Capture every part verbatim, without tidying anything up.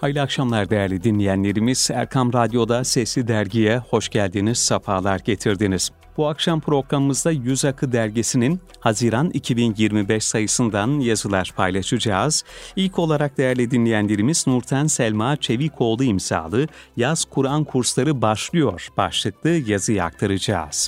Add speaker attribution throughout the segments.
Speaker 1: Hayırlı akşamlar değerli dinleyenlerimiz. Erkam Radyo'da Sesli Dergi'ye hoş geldiniz, sefalar getirdiniz. Bu akşam programımızda Yüz Akı Dergisi'nin Haziran iki bin yirmi beş sayısından yazılar paylaşacağız. İlk olarak değerli dinleyenlerimiz Nurten Selma Çevikoğlu imzalı Yaz Kur'an Kursları Başlıyor başlıklı yazıyı aktaracağız.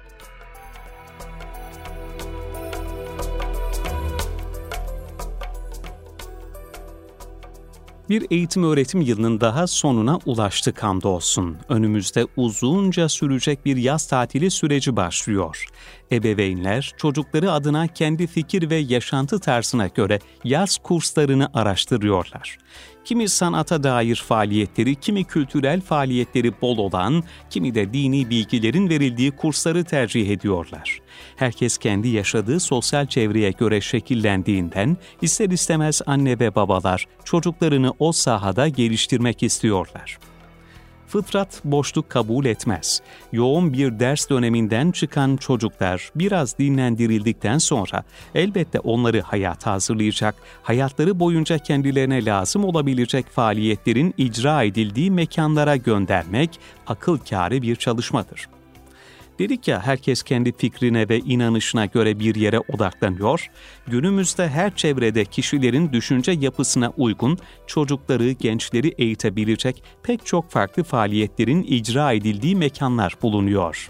Speaker 1: Bir eğitim öğretim yılının daha sonuna ulaştık hamdolsun. Önümüzde uzunca sürecek bir yaz tatili süreci başlıyor. Ebeveynler çocukları adına kendi fikir ve yaşantı tarzına göre yaz kurslarını araştırıyorlar. Kimi sanata dair faaliyetleri, kimi kültürel faaliyetleri bol olan, kimi de dini bilgilerin verildiği kursları tercih ediyorlar. Herkes kendi yaşadığı sosyal çevreye göre şekillendiğinden ister istemez anne ve babalar çocuklarını o sahada geliştirmek istiyorlar. Fıtrat boşluk kabul etmez. Yoğun bir ders döneminden çıkan çocuklar biraz dinlendirildikten sonra elbette onları hayata hazırlayacak, hayatları boyunca kendilerine lazım olabilecek faaliyetlerin icra edildiği mekanlara göndermek akıl kârı bir çalışmadır. Dedik ya, herkes kendi fikrine ve inanışına göre bir yere odaklanıyor. Günümüzde her çevrede kişilerin düşünce yapısına uygun çocukları, gençleri eğitebilecek pek çok farklı faaliyetlerin icra edildiği mekanlar bulunuyor.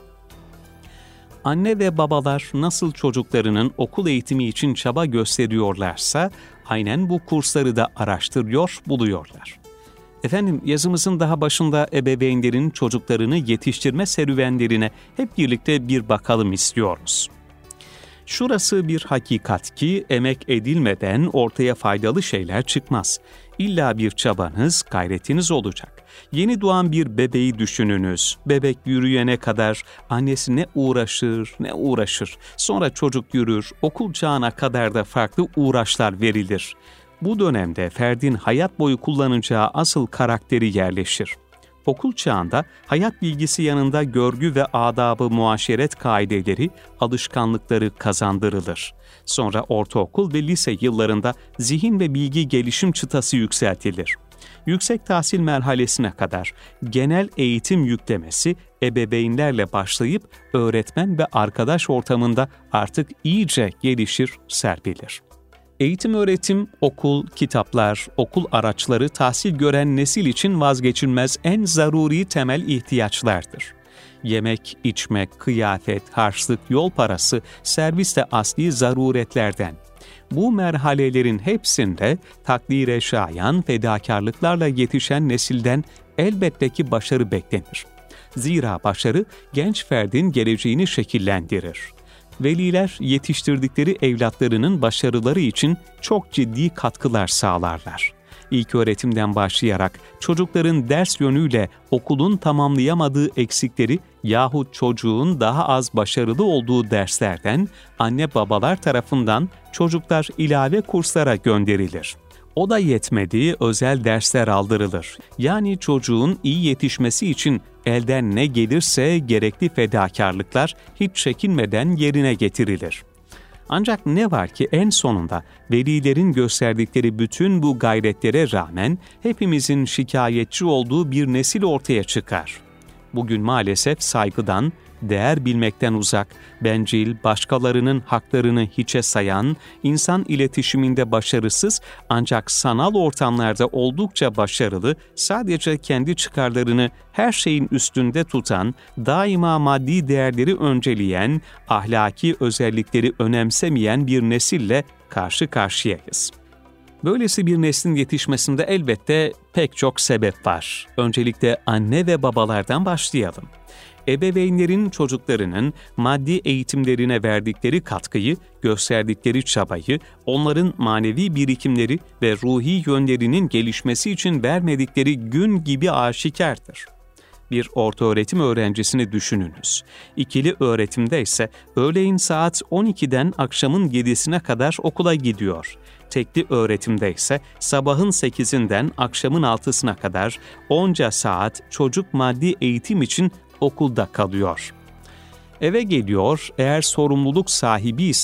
Speaker 1: Anne ve babalar nasıl çocuklarının okul eğitimi için çaba gösteriyorlarsa aynen bu kursları da araştırıyor, buluyorlar. Efendim, yazımızın daha başında ebeveynlerin çocuklarını yetiştirme serüvenlerine hep birlikte bir bakalım istiyoruz. Şurası bir hakikat ki emek edilmeden ortaya faydalı şeyler çıkmaz. İlla bir çabanız, gayretiniz olacak. Yeni doğan bir bebeği düşününüz. Bebek yürüyene kadar annesi ne uğraşır, ne uğraşır. Sonra çocuk yürür, okul çağına kadar da farklı uğraşlar verilir. Bu dönemde ferdin hayat boyu kullanacağı asıl karakteri yerleşir. Okul çağında hayat bilgisi yanında görgü ve adab-ı muaşeret kaideleri, alışkanlıkları kazandırılır. Sonra ortaokul ve lise yıllarında zihin ve bilgi gelişim çıtası yükseltilir. Yüksek tahsil merhalesine kadar genel eğitim yüklemesi ebeveynlerle başlayıp öğretmen ve arkadaş ortamında artık iyice gelişir, serpilir. Eğitim öğretim, okul, kitaplar, okul araçları tahsil gören nesil için vazgeçilmez en zaruri temel ihtiyaçlardır. Yemek, içmek, kıyafet, harçlık, yol parası, servis de asli zaruretlerden. Bu merhalelerin hepsinde takdire şayan fedakarlıklarla yetişen nesilden elbette ki başarı beklenir. Zira başarı genç ferdin geleceğini şekillendirir. Veliler yetiştirdikleri evlatlarının başarıları için çok ciddi katkılar sağlarlar. İlköğretimden başlayarak çocukların ders yönüyle okulun tamamlayamadığı eksikleri yahut çocuğun daha az başarılı olduğu derslerden anne babalar tarafından çocuklar ilave kurslara gönderilir. O da yetmediği özel dersler aldırılır. Yani çocuğun iyi yetişmesi için elden ne gelirse gerekli fedakarlıklar hiç çekinmeden yerine getirilir. Ancak ne var ki en sonunda velilerin gösterdikleri bütün bu gayretlere rağmen hepimizin şikayetçi olduğu bir nesil ortaya çıkar. Bugün maalesef saygıdan, değer bilmekten uzak, bencil, başkalarının haklarını hiçe sayan, insan iletişiminde başarısız ancak sanal ortamlarda oldukça başarılı, sadece kendi çıkarlarını her şeyin üstünde tutan, daima maddi değerleri önceleyen, ahlaki özellikleri önemsemeyen bir nesille karşı karşıyayız. Böylesi bir neslin yetişmesinde elbette pek çok sebep var. Öncelikle anne ve babalardan başlayalım. Ebeveynlerin çocuklarının maddi eğitimlerine verdikleri katkıyı, gösterdikleri çabayı, onların manevi birikimleri ve ruhi yönlerinin gelişmesi için vermedikleri gün gibi aşikardır. Bir ortaöğretim öğrencisini düşününüz. İkili öğretimde ise öğleyin saat on ikiden akşamın yedisine kadar okula gidiyor. Tekli öğretimde ise sabahın sekizinden akşamın altısına kadar onca saat çocuk maddi eğitim için okulda kalıyor. Eve geliyor, eğer sorumluluk sahibi ise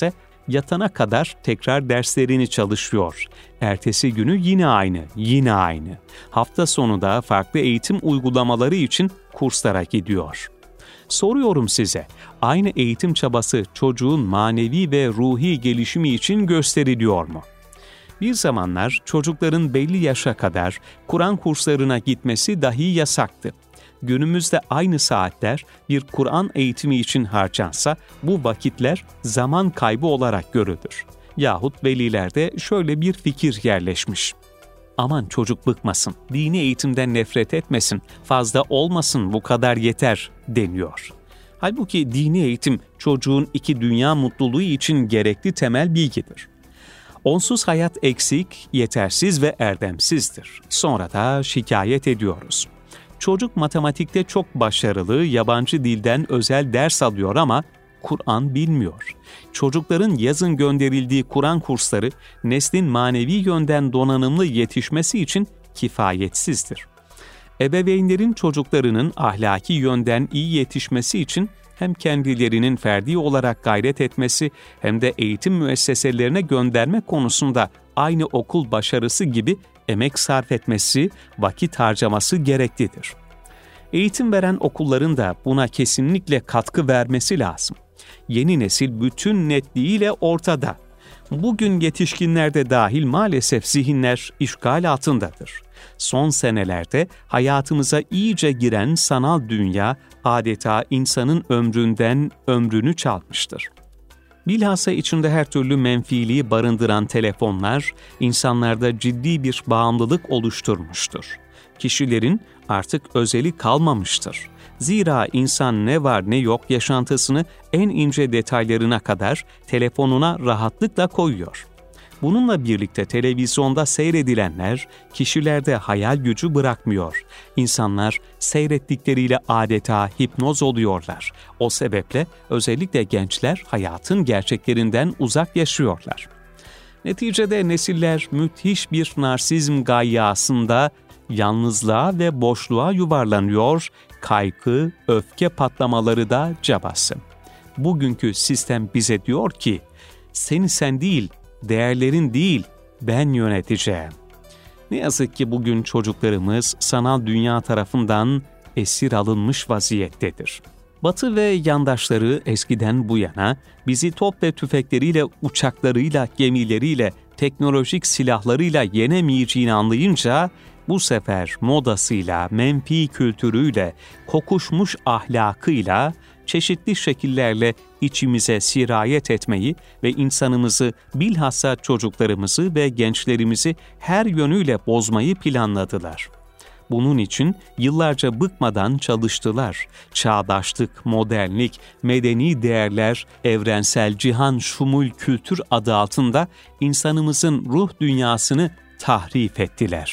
Speaker 1: Yatana kadar tekrar derslerini çalışıyor. Ertesi günü yine aynı, yine aynı. Hafta sonu da farklı eğitim uygulamaları için kurslara gidiyor. Soruyorum size, aynı eğitim çabası çocuğun manevi ve ruhi gelişimi için gösteriliyor mu? Bir zamanlar çocukların belli yaşa kadar Kur'an kurslarına gitmesi dahi yasaktı. Günümüzde aynı saatler bir Kur'an eğitimi için harcansa bu vakitler zaman kaybı olarak görülür. Yahut velilerde şöyle bir fikir yerleşmiş. Aman çocuk bıkmasın, dini eğitimden nefret etmesin, fazla olmasın bu kadar yeter deniyor. Halbuki dini eğitim çocuğun iki dünya mutluluğu için gerekli temel bilgidir. Onsuz hayat eksik, yetersiz ve erdemsizdir. Sonra da şikayet ediyoruz. Çocuk matematikte çok başarılı, yabancı dilden özel ders alıyor ama Kur'an bilmiyor. Çocukların yazın gönderildiği Kur'an kursları neslin manevi yönden donanımlı yetişmesi için kifayetsizdir. Ebeveynlerin çocuklarının ahlaki yönden iyi yetişmesi için hem kendilerinin ferdi olarak gayret etmesi hem de eğitim müesseselerine gönderme konusunda aynı okul başarısı gibi emek sarf etmesi, vakit harcaması gereklidir. Eğitim veren okulların da buna kesinlikle katkı vermesi lazım. Yeni nesil bütün netliğiyle ortada. Bugün yetişkinlerde dahil maalesef zihinler işgal altındadır. Son senelerde hayatımıza iyice giren sanal dünya adeta insanın ömründen ömrünü çalmıştır. Bilhassa içinde her türlü menfiliği barındıran telefonlar insanlarda ciddi bir bağımlılık oluşturmuştur. Kişilerin artık özeli kalmamıştır. Zira insan ne var ne yok yaşantısını en ince detaylarına kadar telefonuna rahatlıkla koyuyor. Bununla birlikte televizyonda seyredilenler kişilerde hayal gücü bırakmıyor. İnsanlar seyrettikleriyle adeta hipnoz oluyorlar. O sebeple özellikle gençler hayatın gerçeklerinden uzak yaşıyorlar. Neticede nesiller müthiş bir narsizm gayyasında yalnızlığa ve boşluğa yuvarlanıyor, kaygı, öfke patlamaları da cabası. Bugünkü sistem bize diyor ki, seni sen değil, değerlerin değil, ben yöneteceğim. Ne yazık ki bugün çocuklarımız sanal dünya tarafından esir alınmış vaziyettedir. Batı ve yandaşları eskiden bu yana bizi top ve tüfekleriyle, uçaklarıyla, gemileriyle, teknolojik silahlarıyla yenemeyeceğini anlayınca bu sefer modasıyla, menfi kültürüyle, kokuşmuş ahlakıyla, çeşitli şekillerle içimize sirayet etmeyi ve insanımızı, bilhassa çocuklarımızı ve gençlerimizi her yönüyle bozmayı planladılar. Bunun için yıllarca bıkmadan çalıştılar. Çağdaşlık, modernlik, medeni değerler, evrensel cihan şumul kültür adı altında insanımızın ruh dünyasını tahrif ettiler.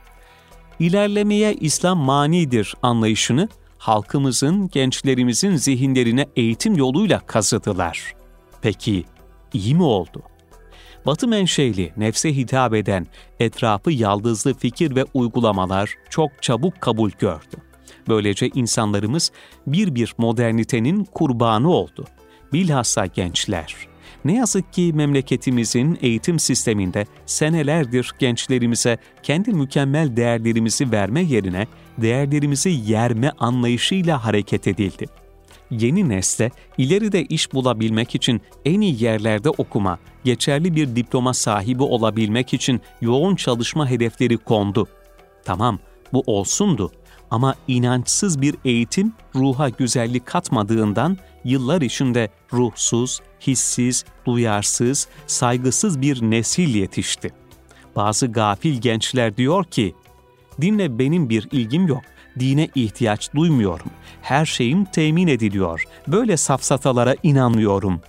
Speaker 1: İlerlemeye İslam manidir anlayışını halkımızın, gençlerimizin zihinlerine eğitim yoluyla kazıdılar. Peki, iyi mi oldu? Batı menşeli, nefse hitap eden, etrafı yaldızlı fikir ve uygulamalar çok çabuk kabul gördü. Böylece insanlarımız bir bir modernitenin kurbanı oldu. Bilhassa gençler. Ne yazık ki memleketimizin eğitim sisteminde senelerdir gençlerimize kendi mükemmel değerlerimizi verme yerine değerlerimizi yerme anlayışıyla hareket edildi. Yeni nesle ileride iş bulabilmek için en iyi yerlerde okuma, geçerli bir diploma sahibi olabilmek için yoğun çalışma hedefleri kondu. Tamam, bu olsundu ama inançsız bir eğitim ruha güzellik katmadığından yıllar içinde ruhsuz, hissiz, duyarsız, saygısız bir nesil yetişti. Bazı gafil gençler diyor ki, dinle benim bir ilgim yok, dine ihtiyaç duymuyorum, her şeyim temin ediliyor, böyle safsatalara inanmıyorum.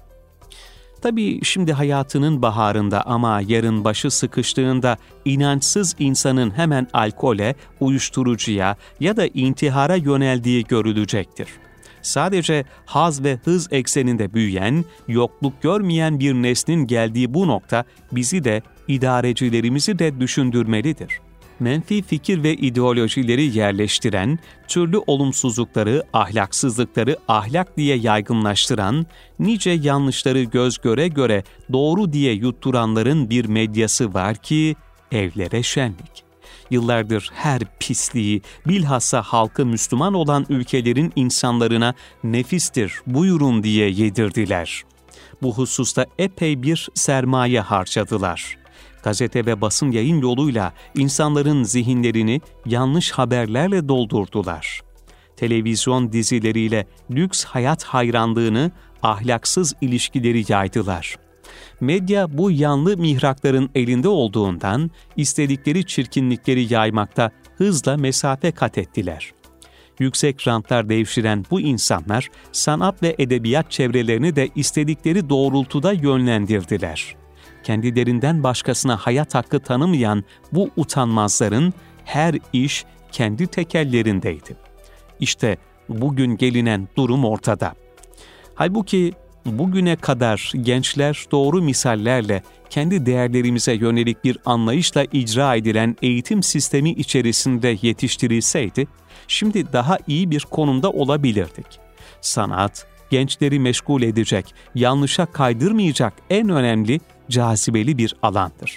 Speaker 1: Tabii şimdi hayatının baharında ama yarın başı sıkıştığında inançsız insanın hemen alkole, uyuşturucuya ya da intihara yöneldiği görülecektir. Sadece haz ve hız ekseninde büyüyen, yokluk görmeyen bir neslin geldiği bu nokta bizi de, idarecilerimizi de düşündürmelidir. menfi fikir ve ideolojileri yerleştiren, türlü olumsuzlukları, ahlaksızlıkları ahlak diye yaygınlaştıran, nice yanlışları göz göre göre doğru diye yutturanların bir medyası var ki, evlere şenlik. Yıllardır her pisliği, bilhassa halkı Müslüman olan ülkelerin insanlarına nefistir, buyurun diye yedirdiler. Bu hususta epey bir sermaye harcadılar. Gazete ve basın yayın yoluyla insanların zihinlerini yanlış haberlerle doldurdular. Televizyon dizileriyle lüks hayat hayranlığını, ahlaksız ilişkileri yaydılar. Medya bu yanlı mihrakların elinde olduğundan istedikleri çirkinlikleri yaymakta hızla mesafe kat ettiler. Yüksek rantlar devşiren bu insanlar sanat ve edebiyat çevrelerini de istedikleri doğrultuda yönlendirdiler. Kendilerinden başkasına hayat hakkı tanımayan bu utanmazların her iş kendi tekellerindeydi. İşte bugün gelinen durum ortada. Halbuki bugüne kadar gençler doğru misallerle kendi değerlerimize yönelik bir anlayışla icra edilen eğitim sistemi içerisinde yetiştirilseydi, şimdi daha iyi bir konumda olabilirdik. Sanat, gençleri meşgul edecek, yanlışa kaydırmayacak en önemli, cazibeli bir alandır.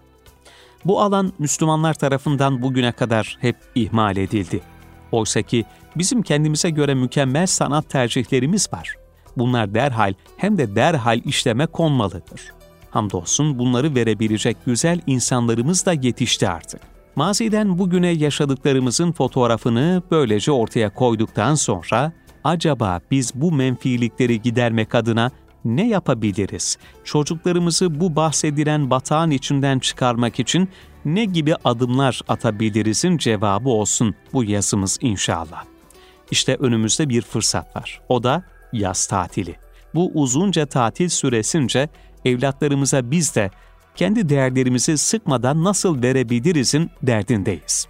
Speaker 1: Bu alan Müslümanlar tarafından bugüne kadar hep ihmal edildi. Oysa ki bizim kendimize göre mükemmel sanat tercihlerimiz var. Bunlar derhal hem de derhal işleme konmalıdır. Hamdolsun bunları verebilecek güzel insanlarımız da yetişti artık. Maziden bugüne yaşadıklarımızın fotoğrafını böylece ortaya koyduktan sonra, acaba biz bu menfilikleri gidermek adına ne yapabiliriz? Çocuklarımızı bu bahsedilen batağın içinden çıkarmak için ne gibi adımlar atabilirizin cevabı olsun bu yazımız inşallah. İşte önümüzde bir fırsat var. O da yaz tatili. Bu uzunca tatil süresince evlatlarımıza biz de kendi değerlerimizi sıkmadan nasıl verebilirizin derdindeyiz.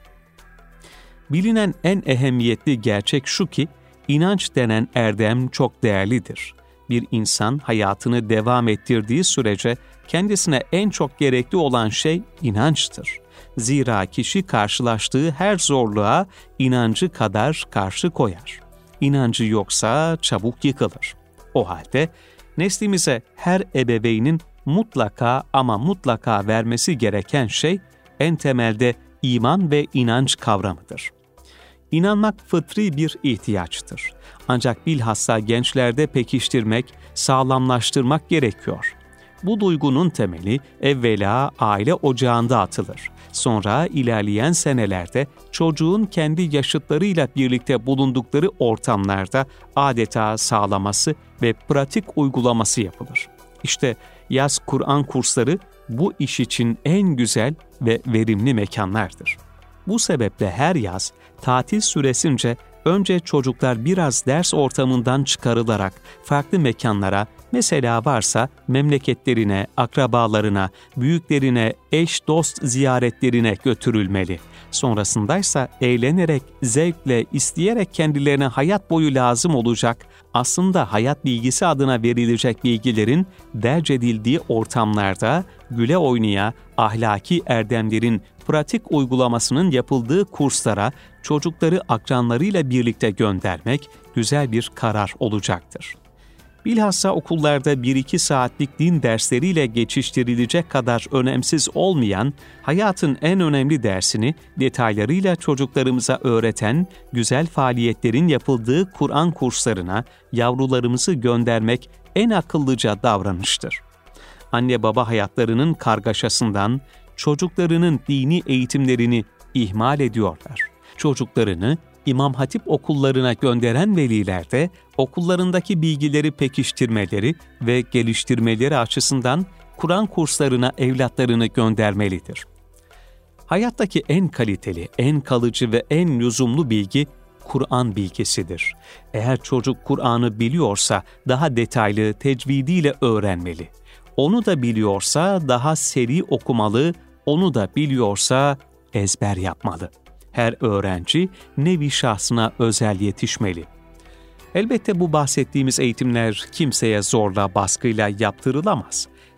Speaker 1: Bilinen en ehemmiyetli gerçek şu ki, inanç denen erdem çok değerlidir. Bir insan hayatını devam ettirdiği sürece kendisine en çok gerekli olan şey inançtır. Zira kişi karşılaştığı her zorluğa inancı kadar karşı koyar. İnancı yoksa çabuk yıkılır. O halde neslimize her ebeveynin mutlaka ama mutlaka vermesi gereken şey en temelde iman ve inanç kavramıdır. İnanmak fıtri bir ihtiyaçtır. Ancak bilhassa gençlerde pekiştirmek, sağlamlaştırmak gerekiyor. Bu duygunun temeli evvela aile ocağında atılır. Sonra ilerleyen senelerde çocuğun kendi yaşıtlarıyla birlikte bulundukları ortamlarda adeta sağlaması ve pratik uygulaması yapılır. İşte yaz Kur'an kursları bu iş için en güzel ve verimli mekanlardır. Bu sebeple her yaz tatil süresince önce çocuklar biraz ders ortamından çıkarılarak farklı mekanlara, mesela varsa memleketlerine, akrabalarına, büyüklerine, eş dost ziyaretlerine götürülmeli. Sonrasındaysa eğlenerek, zevkle, isteyerek kendilerine hayat boyu lazım olacak, aslında hayat bilgisi adına verilecek bilgilerin derc edildiği ortamlarda güle oynaya ahlaki erdemlerin pratik uygulamasının yapıldığı kurslara çocukları akranlarıyla birlikte göndermek güzel bir karar olacaktır. Bilhassa okullarda bir iki saatlik din dersleriyle geçiştirilecek kadar önemsiz olmayan, hayatın en önemli dersini detaylarıyla çocuklarımıza öğreten güzel faaliyetlerin yapıldığı Kur'an kurslarına yavrularımızı göndermek en akıllıca davranıştır. Anne baba hayatlarının kargaşasından çocuklarının dini eğitimlerini ihmal ediyorlar. Çocuklarını İmam Hatip okullarına gönderen veliler de okullarındaki bilgileri pekiştirmeleri ve geliştirmeleri açısından Kur'an kurslarına evlatlarını göndermelidir. Hayattaki en kaliteli, en kalıcı ve en lüzumlu bilgi Kur'an bilgisidir. Eğer çocuk Kur'an'ı biliyorsa daha detaylı tecvidiyle öğrenmeli. Onu da biliyorsa daha seri okumalı, onu da biliyorsa ezber yapmalı. Her öğrenci nevi şahsına özel yetişmeli. Elbette bu bahsettiğimiz eğitimler kimseye zorla, baskıyla yaptırılamaz.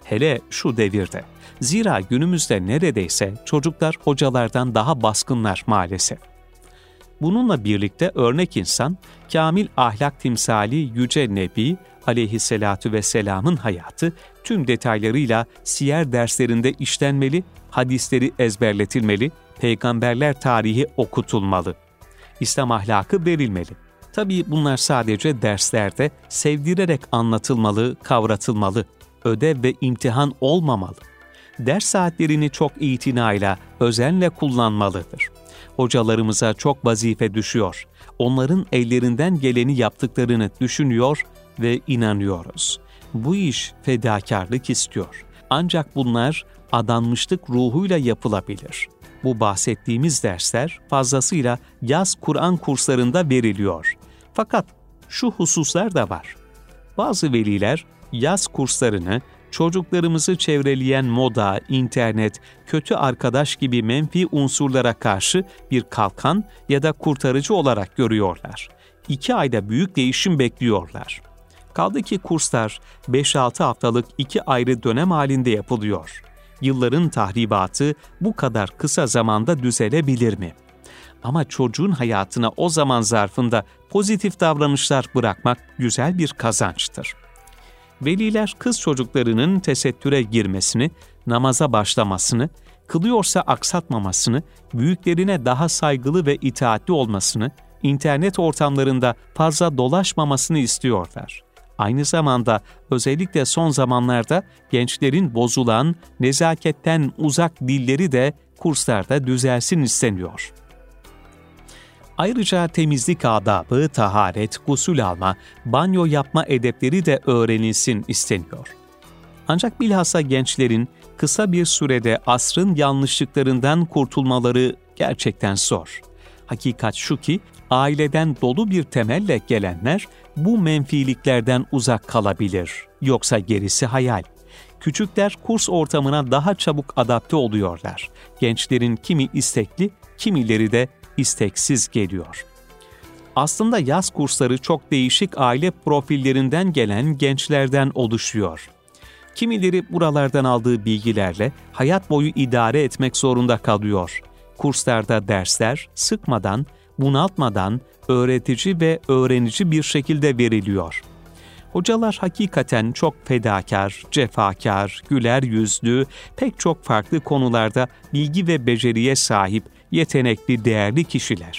Speaker 1: Hele şu devirde. Zira günümüzde neredeyse çocuklar hocalardan daha baskınlar maalesef. Bununla birlikte örnek insan, kamil ahlak timsali Yüce Nebi Aleyhisselatü Vesselam'ın hayatı tüm detaylarıyla siyer derslerinde işlenmeli, hadisleri ezberletilmeli, peygamberler tarihi okutulmalı. İslam ahlakı verilmeli. Tabii bunlar sadece derslerde sevdirerek anlatılmalı, kavratılmalı, ödev ve imtihan olmamalı. Ders saatlerini çok itinayla, özenle kullanmalıdır. Hocalarımıza çok vazife düşüyor. Onların ellerinden geleni yaptıklarını düşünüyor ve inanıyoruz. Bu iş fedakarlık istiyor. Ancak bunlar adanmışlık ruhuyla yapılabilir. Bu bahsettiğimiz dersler fazlasıyla yaz Kur'an kurslarında veriliyor. Fakat şu hususlar da var. Bazı veliler yaz kurslarını çocuklarımızı çevreleyen moda, internet, kötü arkadaş gibi menfi unsurlara karşı bir kalkan ya da kurtarıcı olarak görüyorlar. İki ayda büyük değişim bekliyorlar. Kaldı ki kurslar beş altı haftalık iki ayrı dönem halinde yapılıyor. Yılların tahribatı bu kadar kısa zamanda düzelebilir mi? Ama çocuğun hayatına o zaman zarfında pozitif davranışlar bırakmak güzel bir kazançtır. Veliler kız çocuklarının tesettüre girmesini, namaza başlamasını, kılıyorsa aksatmamasını, büyüklerine daha saygılı ve itaatli olmasını, internet ortamlarında fazla dolaşmamasını istiyorlar. Aynı zamanda özellikle son zamanlarda gençlerin bozulan, nezaketten uzak dilleri de kurslarda düzelsin isteniyor. Ayrıca temizlik adabı, taharet, gusül alma, banyo yapma edepleri de öğrenilsin isteniyor. Ancak bilhassa gençlerin kısa bir sürede asrın yanlışlıklarından kurtulmaları gerçekten zor. Hakikat şu ki, aileden dolu bir temelle gelenler bu menfiliklerden uzak kalabilir. Yoksa gerisi hayal. Küçükler kurs ortamına daha çabuk adapte oluyorlar. Gençlerin kimi istekli, kimileri de isteksiz geliyor. Aslında yaz kursları çok değişik aile profillerinden gelen gençlerden oluşuyor. Kimileri buralardan aldığı bilgilerle hayat boyu idare etmek zorunda kalıyor. Kurslarda dersler sıkmadan, bunaltmadan, öğretici ve öğrenici bir şekilde veriliyor. Hocalar hakikaten çok fedakar, cefakar, güler yüzlü, pek çok farklı konularda bilgi ve beceriye sahip, yetenekli, değerli kişiler.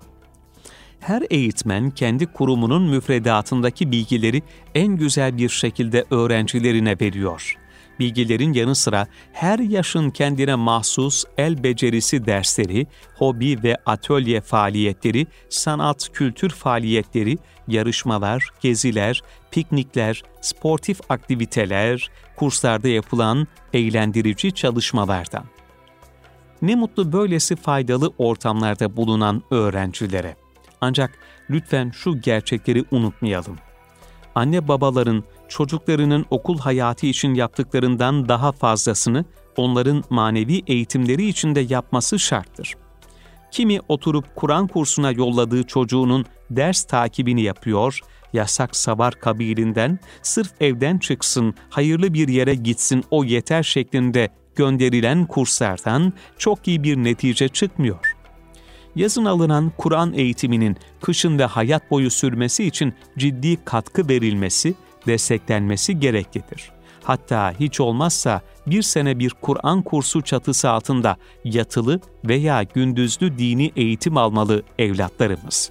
Speaker 1: Her eğitmen kendi kurumunun müfredatındaki bilgileri en güzel bir şekilde öğrencilerine veriyor. Bilgilerin yanı sıra her yaşın kendine mahsus el becerisi dersleri, hobi ve atölye faaliyetleri, sanat, kültür faaliyetleri, yarışmalar, geziler, piknikler, sportif aktiviteler, kurslarda yapılan eğlendirici çalışmalardan. Ne mutlu böylesi faydalı ortamlarda bulunan öğrencilere. Ancak lütfen şu gerçekleri unutmayalım. Anne babaların çocuklarının okul hayatı için yaptıklarından daha fazlasını onların manevi eğitimleri için de yapması şarttır. Kimi oturup Kur'an kursuna yolladığı çocuğunun ders takibini yapıyor, yasak savar kabilinden sırf evden çıksın, hayırlı bir yere gitsin o yeter şeklinde gönderilen kurslardan çok iyi bir netice çıkmıyor. Yazın alınan Kur'an eğitiminin kışın ve hayat boyu sürmesi için ciddi katkı verilmesi, desteklenmesi gereklidir. Hatta hiç olmazsa bir sene bir Kur'an kursu çatısı altında yatılı veya gündüzlü dini eğitim almalı evlatlarımız.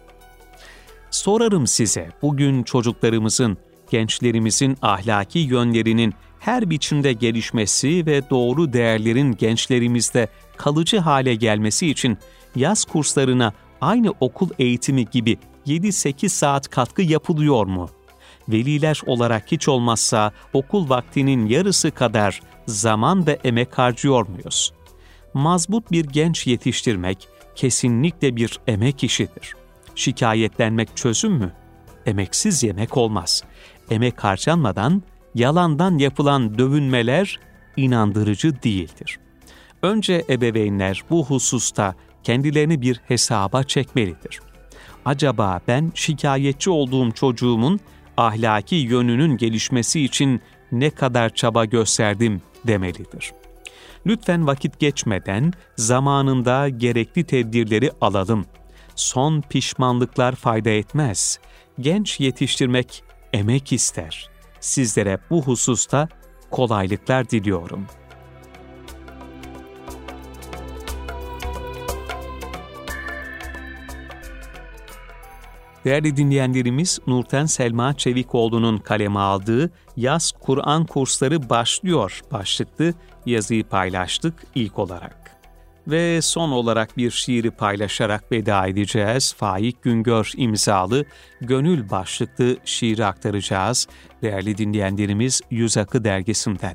Speaker 1: Sorarım size, bugün çocuklarımızın, gençlerimizin ahlaki yönlerinin her biçimde gelişmesi ve doğru değerlerin gençlerimizde kalıcı hale gelmesi için yaz kurslarına aynı okul eğitimi gibi yedi sekiz saat katkı yapılıyor mu? Veliler olarak hiç olmazsa okul vaktinin yarısı kadar zaman ve emek harcıyor muyuz? Mazbut bir genç yetiştirmek kesinlikle bir emek işidir. Şikayetlenmek çözüm mü? Emeksiz yemek olmaz. Emek harcanmadan, yalandan yapılan dövünmeler inandırıcı değildir. Önce ebeveynler bu hususta kendilerini bir hesaba çekmelidir. Acaba ben şikayetçi olduğum çocuğumun ahlaki yönünün gelişmesi için ne kadar çaba gösterdim demelidir. Lütfen vakit geçmeden zamanında gerekli tedbirleri alalım. Son pişmanlıklar fayda etmez. Genç yetiştirmek emek ister. Sizlere bu hususta kolaylıklar diliyorum. Değerli dinleyenlerimiz, Nurten Selma Çevikoğlu'nun kaleme aldığı Yaz Kur'an Kursları başlıyor başlıklı yazıyı paylaştık ilk olarak. Ve son olarak bir şiiri paylaşarak veda edeceğiz. Faik Güngör imzalı Gönül başlıklı şiiri aktaracağız. Değerli dinleyenlerimiz, Yüz Akı dergisinden.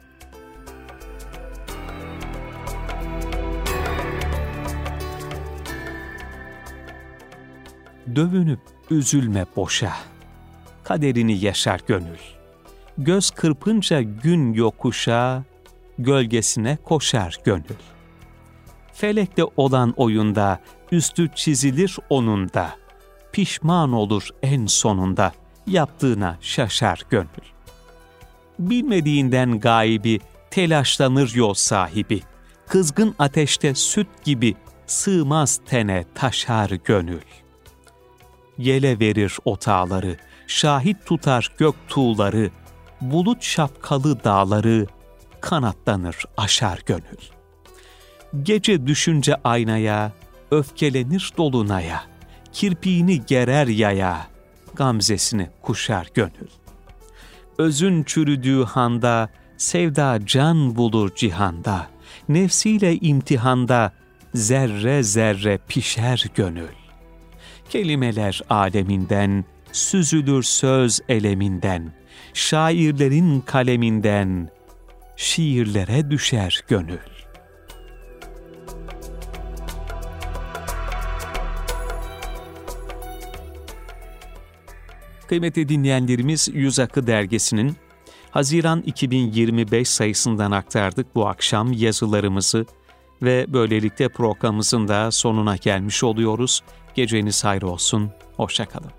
Speaker 1: Dövünüp üzülme boşa, kaderini yaşar gönül. Göz kırpınca gün yokuşa, gölgesine koşar gönül. Felekte olan oyunda, üstü çizilir onun da. Pişman olur en sonunda, yaptığına şaşar gönül. Bilmediğinden gaybi, telaşlanır yol sahibi. Kızgın ateşte süt gibi, sığmaz tene taşar gönül. Yele verir otağları, şahit tutar gök tuğları, bulut şapkalı dağları, kanatlanır aşar gönül. Gece düşünce aynaya, öfkelenir dolunaya, kirpiğini gerer yaya, gamzesini kuşar gönül. Özün çürüdüğü handa, sevda can bulur cihanda, nefsiyle imtihanda, zerre zerre pişer gönül. Kelimeler aleminden, süzülür söz eleminden, şairlerin kaleminden, şiirlere düşer gönül. Kıymetli dinleyenlerimiz, Yüz Akı dergisinin Haziran iki bin yirmi beş sayısından aktardık bu akşam yazılarımızı ve böylelikle programımızın da sonuna gelmiş oluyoruz. Geceniz hayır olsun, hoşça kalın.